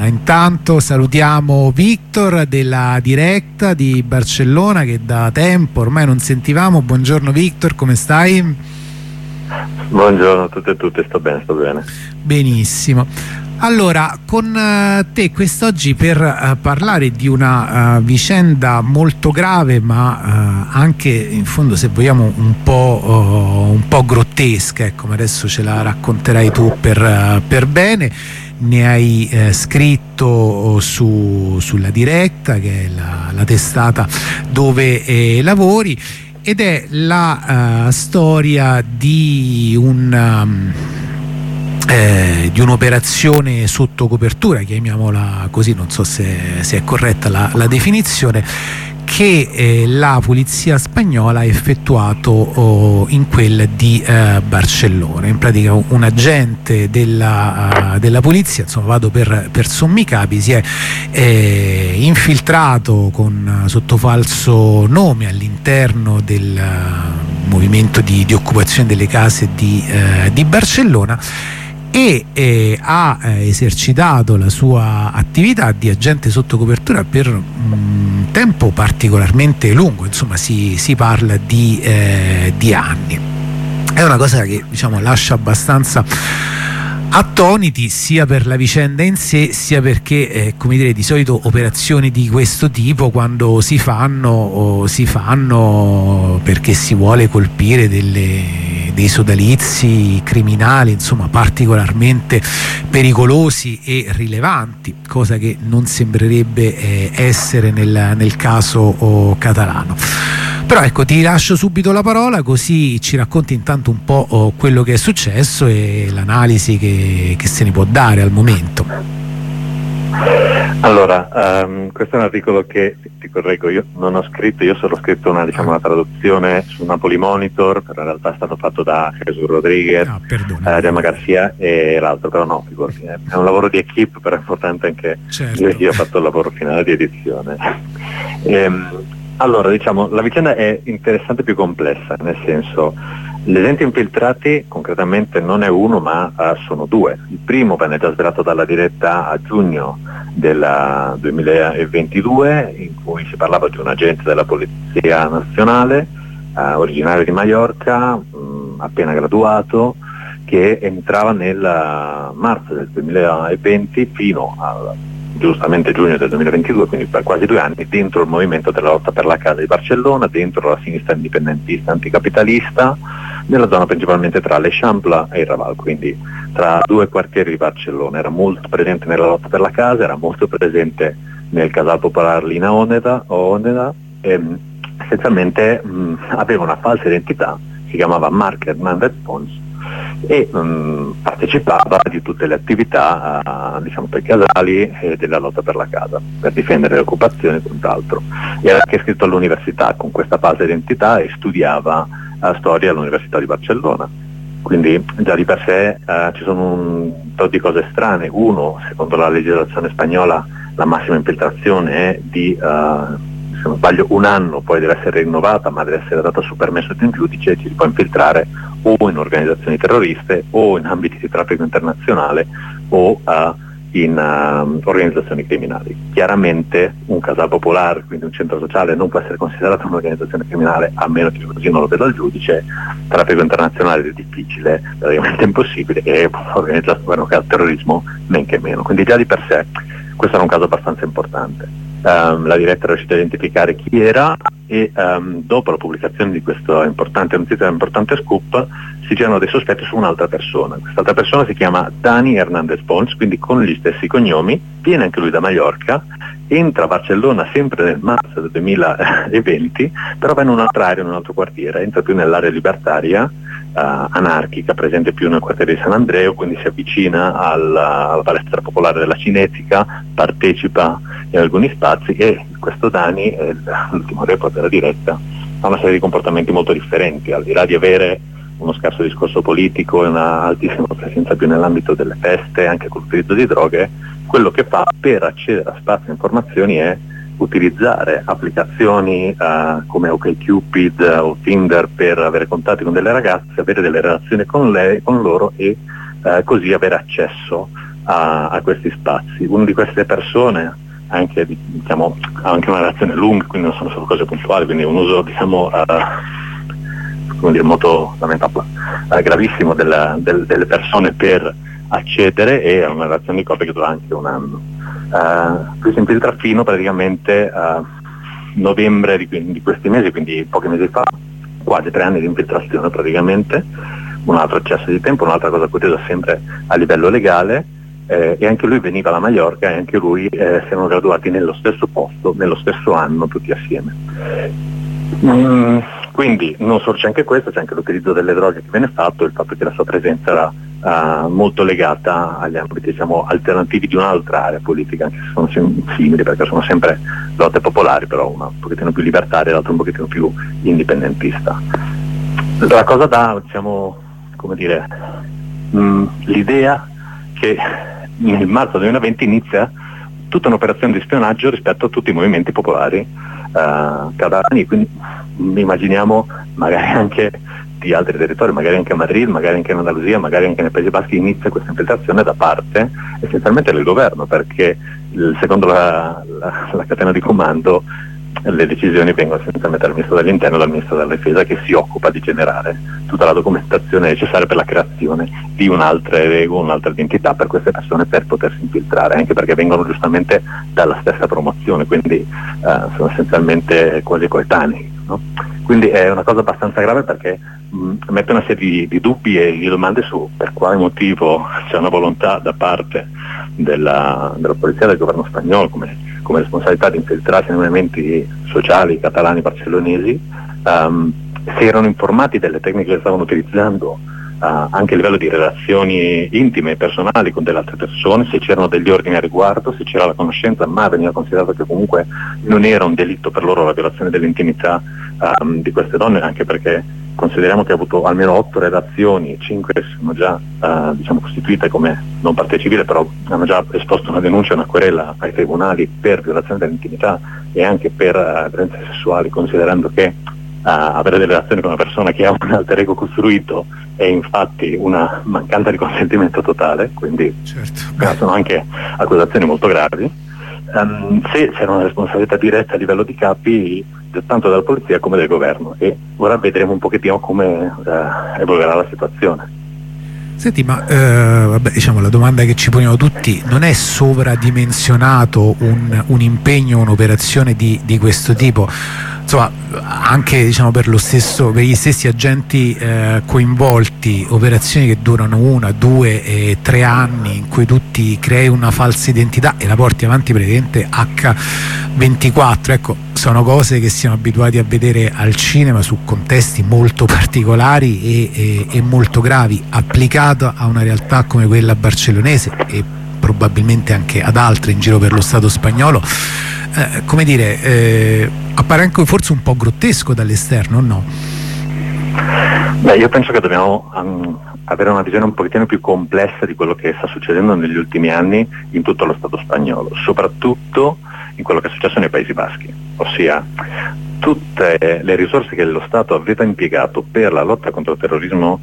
intanto salutiamo Victor della diretta di Barcellona, che da tempo ormai non sentivamo. Buongiorno Victor, come stai? Buongiorno a tutti e tutte, sto bene. Benissimo. Allora, con te quest'oggi per parlare di una vicenda molto grave, ma anche in fondo, se vogliamo, un po' grottesca, ecco, ma adesso ce la racconterai tu per bene. Ne hai scritto sulla diretta, che è la testata dove lavori, ed è la storia di un'operazione sotto copertura, chiamiamola così, non so se è corretta la definizione, che la polizia spagnola ha effettuato in quella di Barcellona. In pratica un agente della polizia, insomma vado per sommi capi, si è infiltrato sotto falso nome all'interno del movimento di occupazione delle case di Barcellona, e ha esercitato la sua attività di agente sotto copertura per un tempo particolarmente lungo, insomma si parla di anni. È una cosa che, diciamo, lascia abbastanza attoniti, sia per la vicenda in sé, sia perché come dire, di solito operazioni di questo tipo, quando si fanno perché si vuole colpire dei sodalizi criminali, insomma particolarmente pericolosi e rilevanti, cosa che non sembrerebbe essere nel caso catalano. Però ecco, ti lascio subito la parola, così ci racconti intanto un po' quello che è successo e l'analisi che se ne può dare al momento. Allora, questo è un articolo che, ti correggo, io non ho scritto, io solo ho scritto una traduzione su Napoli Monitor, però in realtà è stato fatto da Jesus Rodriguez, Gemma Garcia e l'altro, però no, figurati, è un lavoro di equipe, però è importante anche io ho fatto il lavoro finale di edizione. Allora, diciamo, la vicenda è interessante e più complessa, nel senso, gli agenti infiltrati concretamente non è uno, ma sono due. Il primo venne già svelato dalla diretta a giugno del 2022, in cui si parlava di un agente della Polizia Nazionale, originario di Maiorca, appena graduato, che entrava nel marzo del 2020 fino al giustamente giugno del 2022, quindi per quasi 2 anni, dentro il movimento della lotta per la casa di Barcellona, dentro la sinistra indipendentista anticapitalista, nella zona principalmente tra l'Eixample e il Raval, quindi tra 2 quartieri di Barcellona. Era molto presente nella lotta per la casa, era molto presente nel Casal Popular Lina Òdena, e essenzialmente aveva una falsa identità, si chiamava Marc Hernández Pons, e partecipava di tutte le attività diciamo per i casali e della lotta per la casa, per difendere le occupazioni e quant'altro. Era anche iscritto all'università con questa falsa identità e studiava storia all'Università di Barcellona. Quindi già di per sé ci sono un po' di cose strane. Uno, secondo la legislazione spagnola, la massima infiltrazione è di se non sbaglio 1 anno, poi deve essere rinnovata, ma deve essere data su permesso di un giudice. Ci si può infiltrare o in organizzazioni terroriste o in ambiti di traffico internazionale o in organizzazioni criminali. Chiaramente un Casal Popular, quindi un centro sociale, non può essere considerato un'organizzazione criminale a meno che così non lo veda il giudice. Traffico internazionale è difficile, praticamente impossibile, e organizzazione del terrorismo men che meno. Quindi già di per sé questo era un caso abbastanza importante. La diretta è riuscita a identificare chi era e dopo la pubblicazione di questa importante notizia, importante scoop, si generano dei sospetti su un'altra persona. Quest'altra persona si chiama Dani Hernández Pons, quindi con gli stessi cognomi, viene anche lui da Maiorca, entra a Barcellona sempre nel marzo del 2020, però va in un'altra area, in un altro quartiere, entra più nell'area libertaria, anarchica, presente più nel quartiere di San Andreu, quindi si avvicina alla palestra popolare della Cinetica, partecipa in alcuni spazi, e questo Dani, l'ultimo report della diretta, ha una serie di comportamenti molto differenti, al di là di avere uno scarso discorso politico e una altissima presenza più nell'ambito delle feste, anche con l'utilizzo di droghe. Quello che fa per accedere a spazi e informazioni è utilizzare applicazioni come OkCupid o Tinder per avere contatti con delle ragazze, avere delle relazioni con loro e così avere accesso a questi spazi. Una di queste persone anche, diciamo, ha anche una relazione lunga, quindi non sono solo cose puntuali, quindi un uso, diciamo, come dire, molto gravissimo delle persone per accedere, e a una relazione di coppia che dura anche un anno. Lui si infiltra fino praticamente a novembre di questi mesi, quindi pochi mesi fa, quasi 3 anni di infiltrazione praticamente, un altro eccesso di tempo, un'altra cosa curiosa sempre a livello legale, e anche lui veniva da Maiorca, e anche lui si erano graduati nello stesso posto, nello stesso anno, tutti assieme. Quindi non solo c'è anche questo, c'è anche l'utilizzo delle droghe che viene fatto, il fatto che la sua presenza era molto legata agli ambiti, diciamo, alternativi di un'altra area politica, anche se sono simili perché sono sempre lotte popolari, però una un pochettino più libertaria e l'altra un pochettino più indipendentista. La cosa dà, diciamo, come dire, l'idea che nel marzo 2020 inizia tutta un'operazione di spionaggio rispetto a tutti i movimenti popolari catalani, quindi immaginiamo magari anche di altri territori, magari anche a Madrid, magari anche in Andalusia, magari anche nei Paesi Baschi, inizia questa infiltrazione da parte essenzialmente del governo, perché secondo la catena di comando le decisioni vengono essenzialmente dal Ministro dell'Interno e dal Ministro della Difesa, che si occupa di generare tutta la documentazione necessaria per la creazione di un'altra identità per queste persone, per potersi infiltrare, anche perché vengono giustamente dalla stessa promozione, quindi sono essenzialmente quasi coetanei, no? Quindi è una cosa abbastanza grave, perché mette una serie di dubbi e di domande su per quale motivo c'è una volontà da parte della polizia, del governo spagnolo, come responsabilità di infiltrarsi nei movimenti sociali catalani barcellonesi, se erano informati delle tecniche che stavano utilizzando anche a livello di relazioni intime e personali con delle altre persone, se c'erano degli ordini a riguardo, se c'era la conoscenza, ma veniva considerato che comunque non era un delitto per loro la violazione dell'intimità di queste donne, anche perché consideriamo che ha avuto almeno 8 relazioni, 5 sono già diciamo costituite come non parte civile, però hanno già esposto una denuncia, una querela ai tribunali per violazione dell'intimità e anche per violenze sessuali, considerando che avere delle relazioni con una persona che ha un alter ego costruito è infatti una mancanza di consentimento totale, quindi certo, sono anche accusazioni molto gravi. Se c'era una responsabilità diretta a livello di capi, tanto della polizia come del governo, e ora vedremo un pochettino come evolverà la situazione. Senti, ma vabbè, diciamo, la domanda che ci poniamo tutti: non è sovradimensionato un impegno, un'operazione di questo tipo? Insomma, anche, diciamo, per gli stessi agenti coinvolti, operazioni che durano 1, 2 e 3 anni, in cui tu ti crei una falsa identità e la porti avanti praticamente H24, ecco, sono cose che siamo abituati a vedere al cinema su contesti molto particolari e molto gravi, applicata a una realtà come quella barcellonese e probabilmente anche ad altre in giro per lo Stato spagnolo. Come dire, appare anche forse un po' grottesco dall'esterno, no? Beh, io penso che dobbiamo avere una visione un pochettino più complessa di quello che sta succedendo negli ultimi anni in tutto lo Stato spagnolo, soprattutto in quello che è successo nei Paesi Baschi, ossia tutte le risorse che lo Stato aveva impiegato per la lotta contro il terrorismo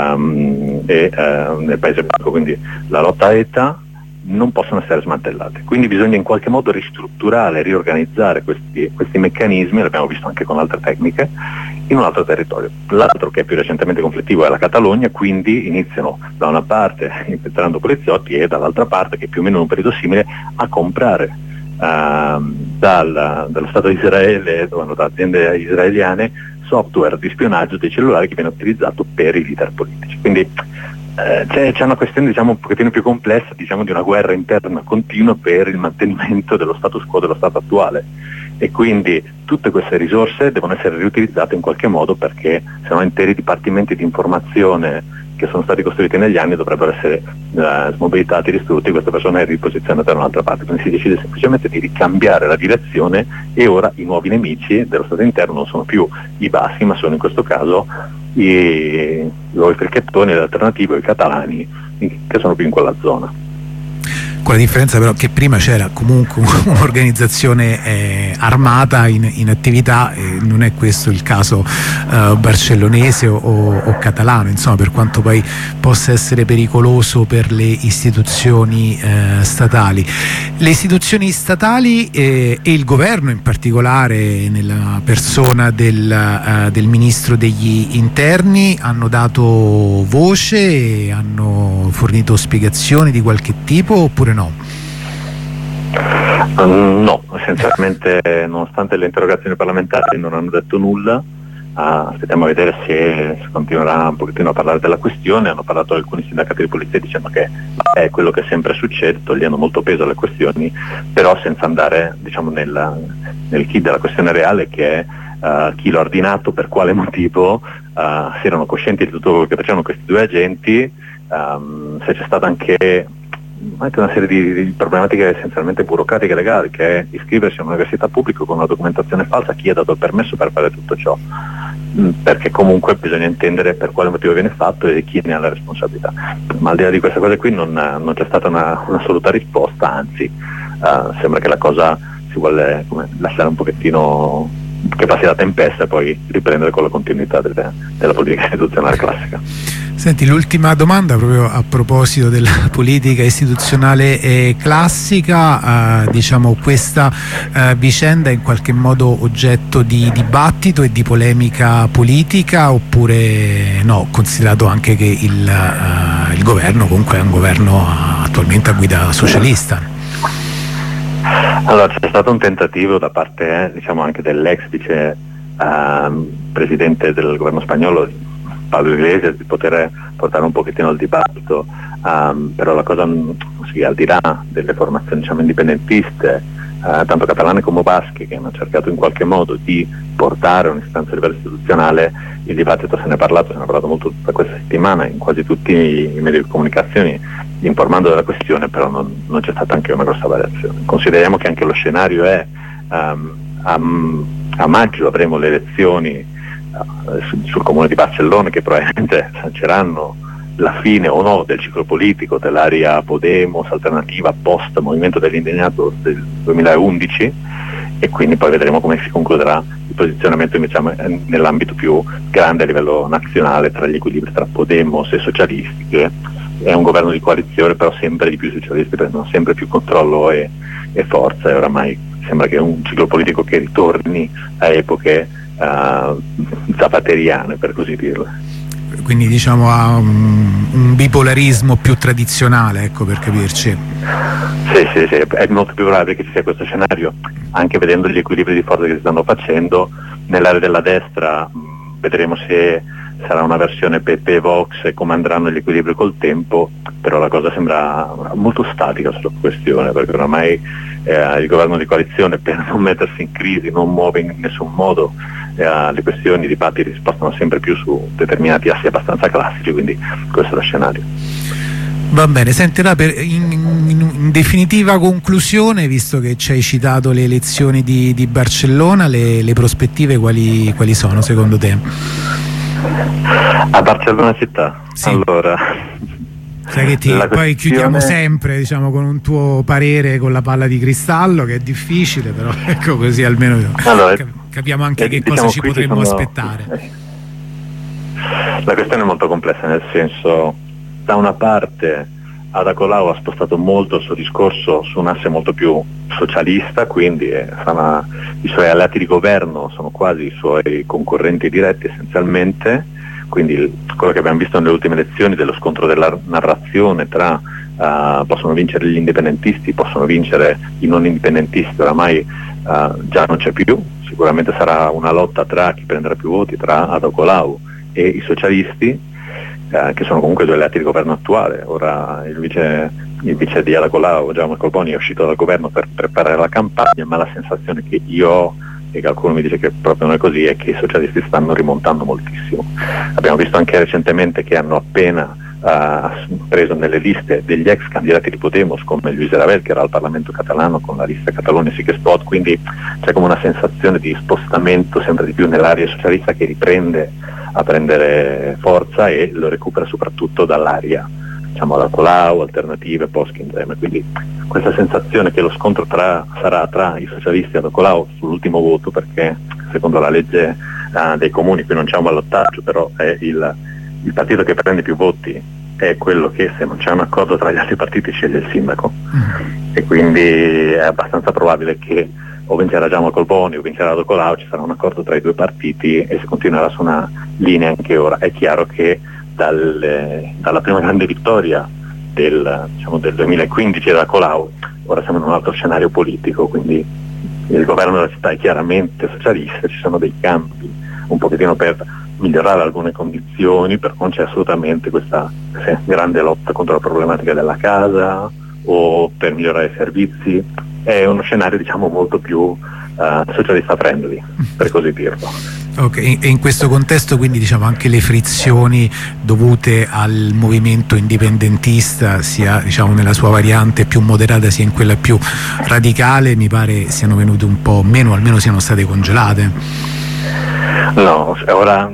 nel Paese Basco, quindi la lotta a ETA, non possono essere smantellate, quindi bisogna in qualche modo ristrutturare, riorganizzare questi meccanismi, l'abbiamo visto anche con altre tecniche, in un altro territorio. L'altro, che è più recentemente conflittivo, è la Catalogna, quindi iniziano da una parte infiltrando poliziotti e dall'altra parte, che più o meno in un periodo simile, a comprare dallo Stato di Israele, da aziende israeliane, software di spionaggio dei cellulari che viene utilizzato per i leader politici. Quindi c'è una questione, diciamo, un pochettino più complessa, diciamo, di una guerra interna continua per il mantenimento dello status quo dello Stato attuale, e quindi tutte queste risorse devono essere riutilizzate in qualche modo, perché se no interi dipartimenti di informazione che sono stati costruiti negli anni dovrebbero essere smobilitati, distrutti, queste persone riposizionate da un'altra parte. Quindi si decide semplicemente di ricambiare la direzione, e ora i nuovi nemici dello Stato interno non sono più i baschi, ma sono in questo caso i fricchettoni, l'alternativo, i catalani, che sono più in quella zona. con la differenza però che prima c'era comunque un'organizzazione armata in attività, e non è questo il caso barcellonese o catalano, insomma, per quanto poi possa essere pericoloso per le istituzioni statali. Le istituzioni statali e il governo in particolare, nella persona del ministro degli interni, hanno dato voce, hanno fornito spiegazioni di qualche tipo oppure no? No, essenzialmente, nonostante le interrogazioni parlamentari, non hanno detto nulla. Aspettiamo a vedere se continuerà un pochettino a parlare della questione. Hanno parlato alcuni sindacati di polizia dicendo che è quello che sempre succede, togliendo molto peso alle questioni, però senza andare, diciamo, nel key della questione reale, che è chi l'ha ordinato, per quale motivo, se erano coscienti di tutto quello che facevano questi due agenti, se c'è stata anche una serie di problematiche essenzialmente burocratiche e legali, che è iscriversi a un'università pubblica con una documentazione falsa, chi ha dato il permesso per fare tutto ciò, perché comunque bisogna intendere per quale motivo viene fatto e chi ne ha la responsabilità. Ma al di là di queste cose qui non c'è stata un'assoluta risposta, anzi sembra che la cosa si vuole lasciare un pochettino che passi la tempesta e poi riprendere con la continuità della politica istituzionale classica. Senti, l'ultima domanda proprio a proposito della politica istituzionale classica, diciamo, questa vicenda è in qualche modo oggetto di dibattito e di polemica politica, oppure no, considerato anche che il governo comunque è un governo attualmente a guida socialista? Allora, c'è stato un tentativo da parte diciamo anche dell'ex vice presidente del governo spagnolo, Pablo Iglesias, di poter portare un pochettino il dibattito, però la cosa, al di là delle formazioni, diciamo, indipendentiste, tanto catalane come basche, che hanno cercato in qualche modo di portare un'istanza a livello istituzionale, il dibattito se ne è parlato molto tutta questa settimana in quasi tutti i mezzi di comunicazione, informando della questione, però non c'è stata anche una grossa variazione. Consideriamo che anche lo scenario è a maggio avremo le elezioni sul comune di Barcellona, che probabilmente sanceranno la fine o no del ciclo politico dell'area Podemos, alternativa post movimento degli indignados del 2011, e quindi poi vedremo come si concluderà il posizionamento invece nell'ambito più grande a livello nazionale tra gli equilibri tra Podemos e socialisti, che è un governo di coalizione, però sempre di più socialisti prendono sempre più controllo e forza, e oramai sembra che è un ciclo politico che ritorni a epoche zapateriane, per così dirlo. Quindi diciamo ha un bipolarismo più tradizionale, ecco, per capirci. Sì, è molto più probabile che ci sia questo scenario, anche vedendo gli equilibri di forza che si stanno facendo nell'area della destra. Vedremo se sarà una versione PP Vox e come andranno gli equilibri col tempo, però la cosa sembra molto statica sulla questione, perché ormai il governo di coalizione, per non mettersi in crisi, non muove in nessun modo le questioni, i dibattiti si spostano sempre più su determinati assi abbastanza classici, quindi questo è lo scenario. Va bene, senti, in definitiva conclusione, visto che ci hai citato le elezioni di Barcellona, le prospettive quali sono secondo te? A Barcellona città? Sì. Allora, sai che poi chiudiamo sempre, diciamo, con un tuo parere con la palla di cristallo, che è difficile, però ecco, così almeno capiamo anche che cosa ci potremmo aspettare. La questione è molto complessa, nel senso, da una parte Ada Colau ha spostato molto il suo discorso su un asse molto più socialista, quindi i suoi alleati di governo sono quasi i suoi concorrenti diretti essenzialmente, quindi quello che abbiamo visto nelle ultime elezioni dello scontro della narrazione tra possono vincere gli indipendentisti, possono vincere i non indipendentisti, oramai già non c'è più. Sicuramente sarà una lotta tra chi prenderà più voti, tra Ada Colau e i socialisti, che sono comunque due alleati di governo attuale. Ora il vice di Ada Colau, Jaume Collboni, è uscito dal governo per preparare la campagna, ma la sensazione che io ho, e che qualcuno mi dice che proprio non è così, è che i socialisti stanno rimontando moltissimo. Abbiamo visto anche recentemente che hanno appena preso nelle liste degli ex candidati di Podemos, come Luis Rabel, che era al Parlamento catalano con la lista Catalunya Sí que es Pot, quindi c'è come una sensazione di spostamento sempre di più nell'area socialista, che riprende a prendere forza e lo recupera soprattutto dall'area diciamo alla Colau, Alternative, Post insieme. Quindi questa sensazione che lo scontro sarà tra i socialisti e la Colau sull'ultimo voto, perché secondo la legge dei comuni qui non c'è un ballottaggio, però è il partito che prende più voti è quello che, se non c'è un accordo tra gli altri partiti, sceglie il sindaco. E quindi è abbastanza probabile che o vincerà Giacomo Colboni o vincerà la Colau, ci sarà un accordo tra i due partiti e si continuerà su una linea anche ora. È chiaro che dalla prima grande vittoria del 2015 della Colau, ora siamo in un altro scenario politico, quindi il governo della città è chiaramente socialista, ci sono dei campi un pochettino per migliorare alcune condizioni, però non c'è assolutamente questa grande lotta contro la problematica della casa o per migliorare i servizi. È uno scenario molto più socialista friendly, per così dirlo. Okay. E in questo contesto quindi anche le frizioni dovute al movimento indipendentista, sia nella sua variante più moderata sia in quella più radicale, mi pare siano venute un po' meno, almeno siano state congelate. No, ora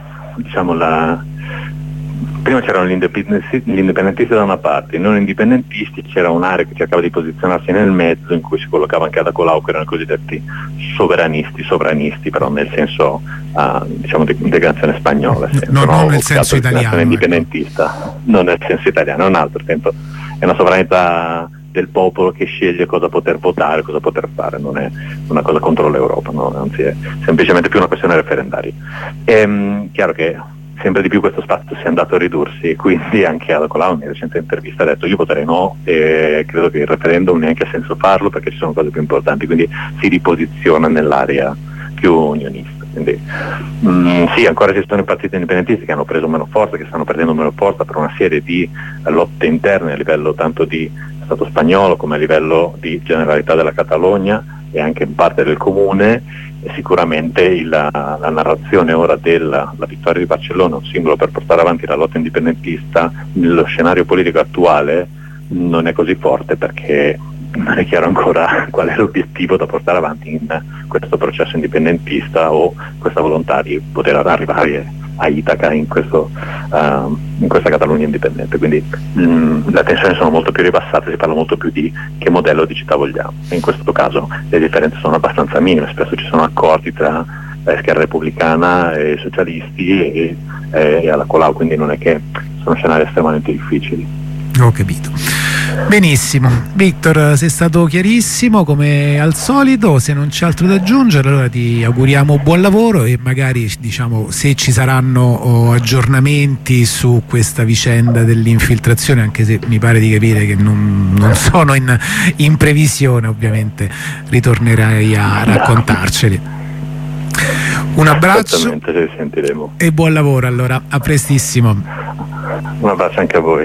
prima c'erano gli indipendentisti da una parte, i non indipendentisti, c'era un'area che cercava di posizionarsi nel mezzo, in cui si collocava anche Ada Colau, che erano i cosiddetti sovranisti, però nel senso di integrazione spagnola, non nel senso italiano, indipendentista, non nel senso italiano, è un altro senso, è una sovranità del popolo che sceglie cosa poter votare, cosa poter fare, non è una cosa contro l'Europa, no? Anzi è semplicemente più una questione referendaria. È chiaro che sempre di più questo spazio si è andato a ridursi, e quindi anche Ada Colau in recente intervista ha detto: io voterei no e credo che il referendum neanche ha senso farlo perché ci sono cose più importanti, quindi si riposiziona nell'area più unionista. Quindi sì, ancora esistono i partiti indipendentisti che hanno preso meno forza, che stanno perdendo meno forza per una serie di lotte interne a livello tanto di Stato spagnolo come a livello di Generalità della Catalogna e anche in parte del comune. E sicuramente la narrazione ora della vittoria di Barcellona, un simbolo per portare avanti la lotta indipendentista, nello scenario politico attuale non è così forte, perché non è chiaro ancora qual è l'obiettivo da portare avanti in questo processo indipendentista o questa volontà di poter arrivare a Itaca in questa Catalogna indipendente. Quindi le tensioni sono molto più ribassate, si parla molto più di che modello di città vogliamo, e in questo caso le differenze sono abbastanza minime, spesso ci sono accordi tra la schierra repubblicana e i socialisti e alla Colau, quindi non è che sono scenari estremamente difficili. Ho capito. Benissimo, Victor, sei stato chiarissimo come al solito. Se non c'è altro da aggiungere, allora ti auguriamo buon lavoro e magari se ci saranno aggiornamenti su questa vicenda dell'infiltrazione, anche se mi pare di capire che non sono in previsione, ovviamente ritornerai a raccontarceli. Un abbraccio, ci sentiremo. E buon lavoro, allora, a prestissimo. Un abbraccio anche a voi.